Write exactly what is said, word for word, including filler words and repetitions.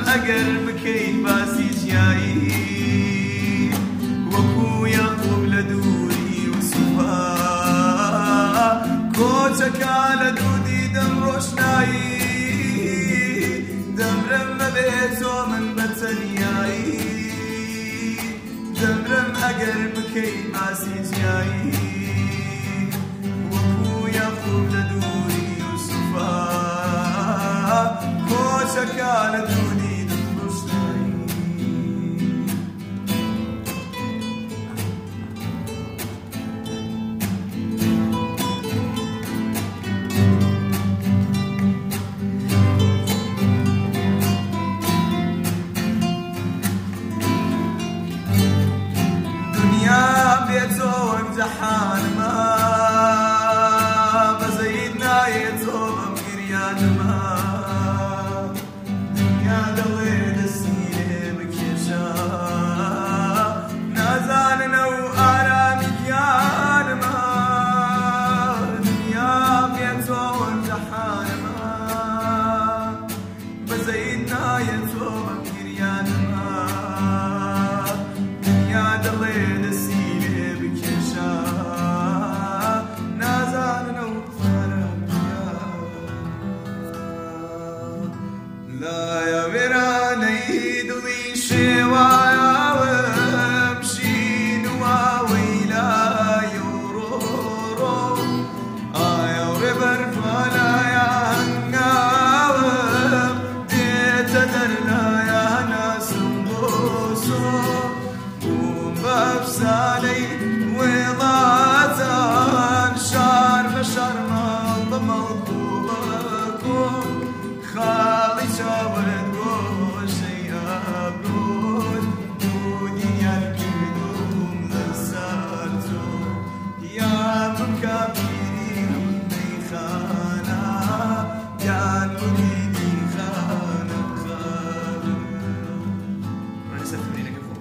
ئەگەر بکەیت باسی جیایی وەکو یەعقوب لە دووری یوسوفا کۆچەکە لە دوودی دەم ڕۆشنایی دەمرم بەبێ تۆ من بەتەنیایی دەمرم ئەگەر بکەیت باسی جیایی وەکو یەعقوب لە دووری یوسوفا کۆچەکە لە دوودی دەم ڕۆشنایی بێتۆ وەک جەحانما بەزەید نایێتۆ بەم گریانما دنیا دەڵێ دەستی لێ بکێشە نازاننە و ئارامی گیانما دنیا بێتۆ وەک جەحانما بەزەید نایێتۆ بەم گریانما دنیا دەڵێ دەستی لا يا